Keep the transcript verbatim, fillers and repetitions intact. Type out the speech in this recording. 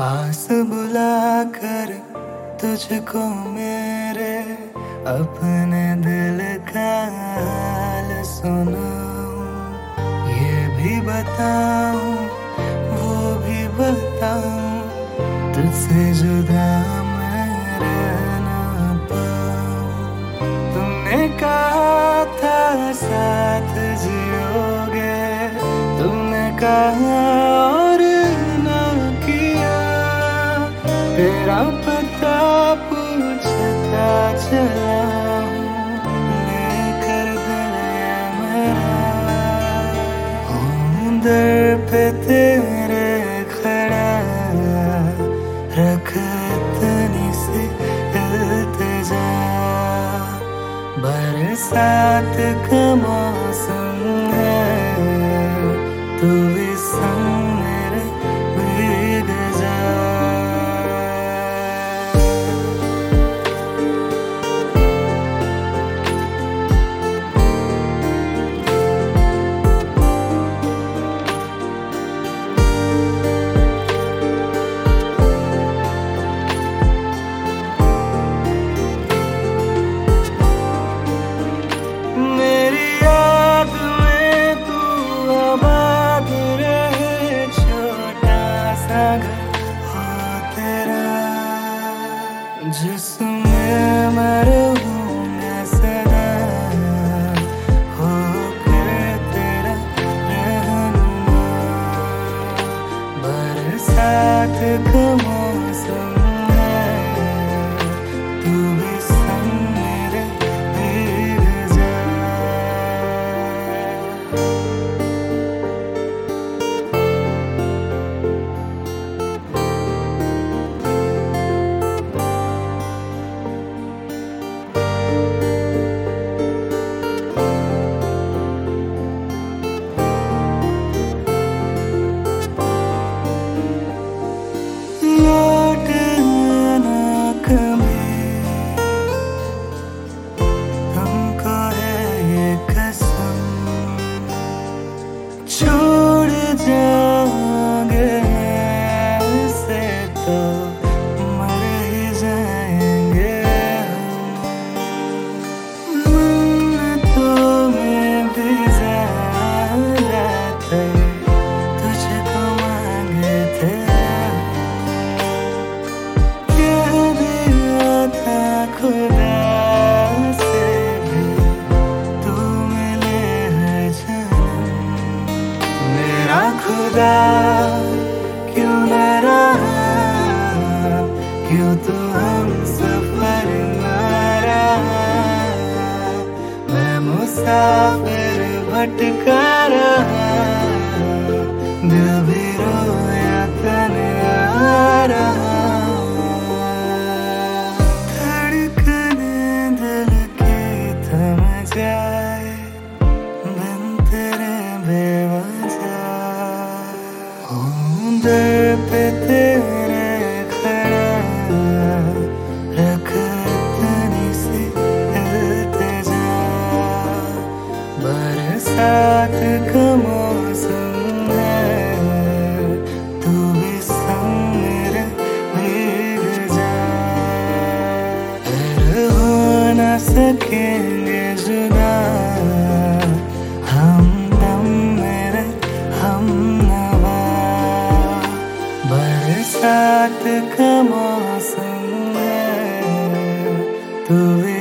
पास बुलाकर तुझको मेरे अपने दिल का हाल सुनाऊं, ये भी बताऊं वो भी बताऊं, तुझसे जुदा मैं रह ना पाऊं। तुमने कहा था साथ जियोगे, तुमने कहा और ना किया, तेरा पता पूछता चला हूँ, लेकर दिल ये मेरा। हूँ दर पे तेरे खड़ा, रख इतनी सी इल्तिजा, बरसात का मौसम है, तू भी संग मेरे भीग जा। जिसमें मैं रहूँगा सदा, होकर तेरा रहनुमा, बरसात का मौसम है, तू भी संग मेरे भीग जा। छोड़ जाओगे ऐसे तो मर ही जाएंगे हम, मन्नतों में भी ज़्यादा तुझको मांगे थे, कह दिया था खुदा से भी तू मिले है जन्म। मेरा खुदा क्यों न रहा, क्यों तू हम सफर न रहा, मैं मुसाफिर भटका रहा, दिल भी रोया तन्हा रहा। धड़कने दिल की थम जाए बिन तेरे बेवजह, हूँ दर पे तेरे खड़ा, रख इतनी सी इल्तिजा, बरसात का मौसम है, तू भी संग मेरे भीग जा। फिर हो ना सकेंगे जुदा, हम दम मेरे हम नवा, बरसात का मौसम है, तू भी